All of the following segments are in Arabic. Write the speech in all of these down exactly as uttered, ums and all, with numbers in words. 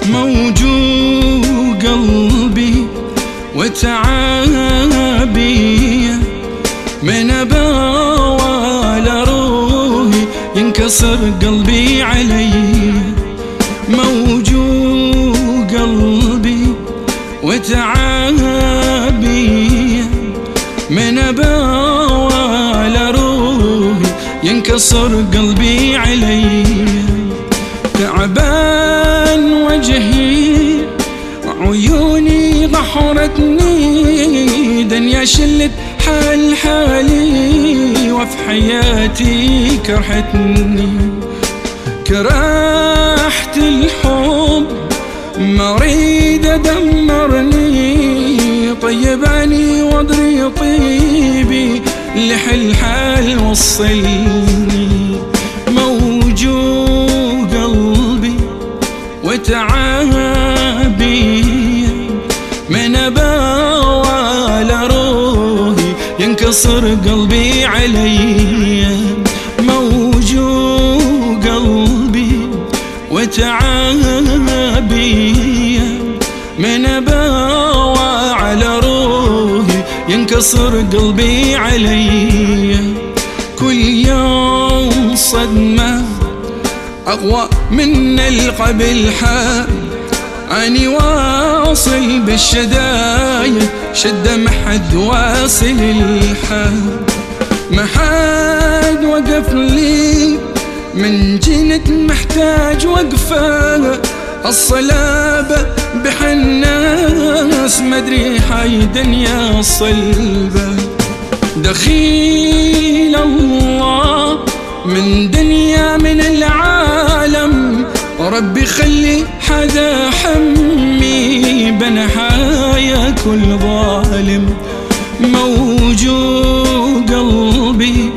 موجوع قلبي وتعابي، من أبوال روحي ينكسر قلبي علي. موجوع قلبي وتعابي، من أبوال روحي ينكسر قلبي علي. تعبان وجهي وعيوني ضحرتني، دنيا شلت حال حالي وفي حياتي كرهتني. كرهت الحب ما اريد ادمرني، طيباني واضري طيبي لحل حال وصلني. موجوع قلبي وتعابي، من أبوال روحي ينكسر قلبي علي. موجوع قلبي وتعابي، من أبوال روحي ينكسر قلبي علي. كل يوم صدمة أقوى من القبل حال، أني واصل بالشدايد شدة محد واصل الحال. محد وقف لي من جنت محتاج وقفة، الصلابة بحناس مدري حي دنيا صلبة. دخيل الله من دنيا من العالم، وربي خلي حدا حمي بنحايا كل ظالم. موجوع قلبي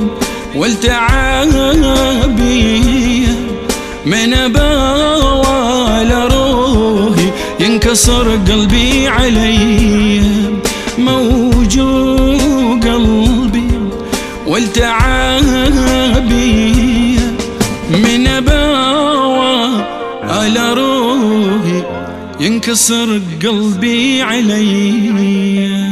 والتعابي، من أبوال روحي ينكسر قلبي علي. موجوع قلبي والتعابي، من أبوال روحي ينكسر قلبي علي.